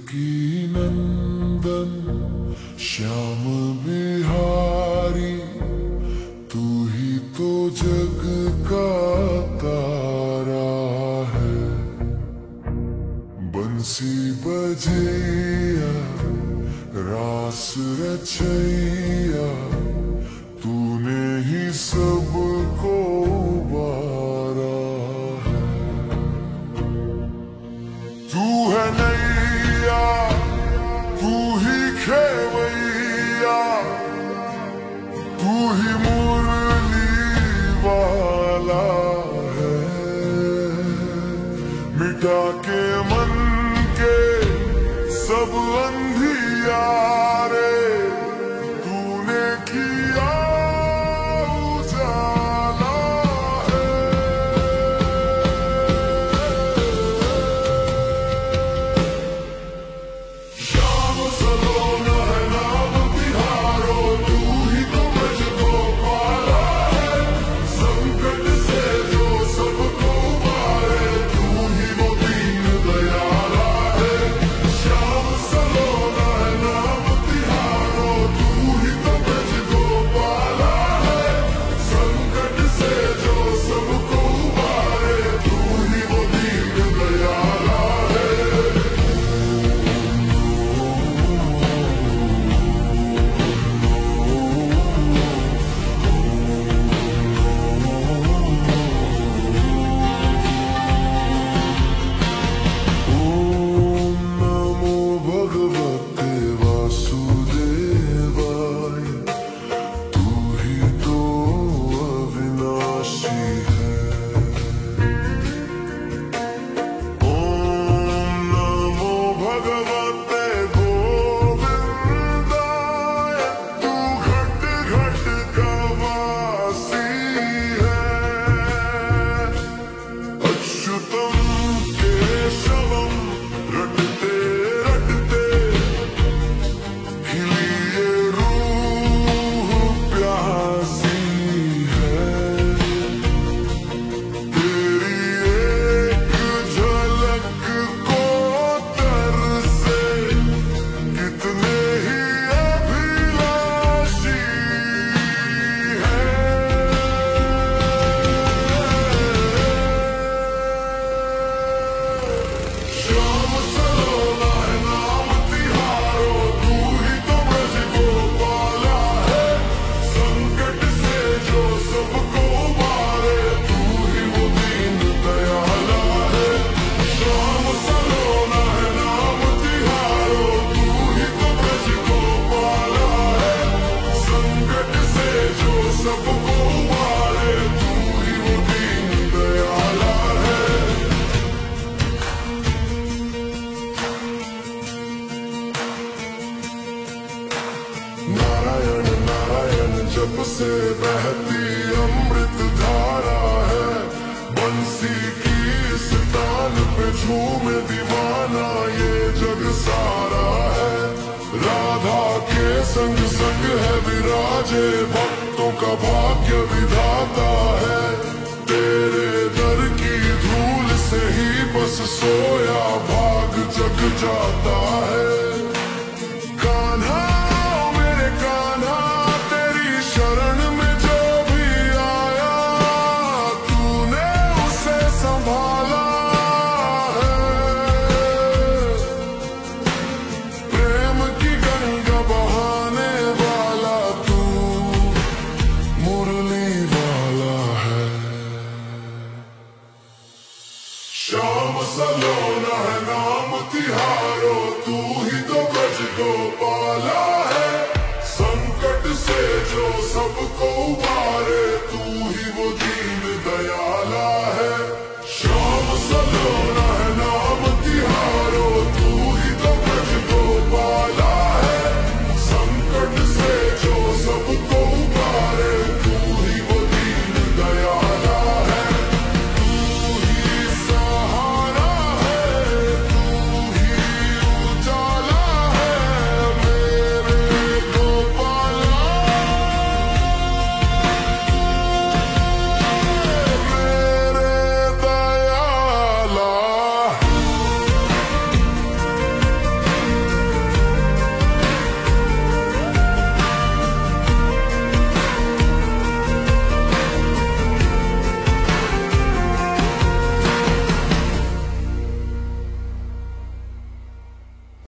देवकी नंदन श्याम बिहारी, तू ही तो जग का तारा है। बंसी बजैया रास रचैया, तूने ही सबको उबारा है। तू है नैया, तू ही खेवैया, तू ही मुरली वाला है। मिटा के मन के सब अंधियारे, तूने किया उजाला है। श्याम सलोना है नाम तिहारो, तू ही तो मुझको पाला है। संकट से जो सबको उबारे, तू ही वो दीन दयाला है। श्याम सलोना है नाम तिहारो, तू ही तो मुझको पाला है। संकट से जो सबको उबारे, तू ही वो दीन दयाला है। ओम नमो भगवते वासुदेवाय, तू ही तो अविनाशी है। ओम नमो भगवते गोविंदाय, तू घट घट का वासी है। अच्युतम केशवम रटते रटते, खिली ये रूह प्यासी है। तेरी एक झलक को तरसे, कितने ही अभिलाषी है। श्याम सलोना है नाम तिहारो, तू ही तो मुझको पाला है। संकट से जो सबको उबारे, तू ही वो दीन दयाला है। श्याम सलोना है नाम तिहारो, तू ही तो मुझको पाला है। संकट से जो सबको उबारे, तू ही वो दीन दयाला है। नारायण नारायण जप से बहती अमृत धारा है। बंसी की इस ताल पे झूमे दीवाना ये जग सारा है। राधा के संग संग है विराजे, भक्तों का भाग्य विधाता है। तेरे दर की धूल से ही बस सोया भाग जग जाता है। कान्हा मेरे कान्हा, तेरी शरण में जो भी आया, तूने उसे संभाला है। प्रेम की गंगा बहाने वाला तू मुरली वाला है। श्याम सलोना है नाम तिहारो,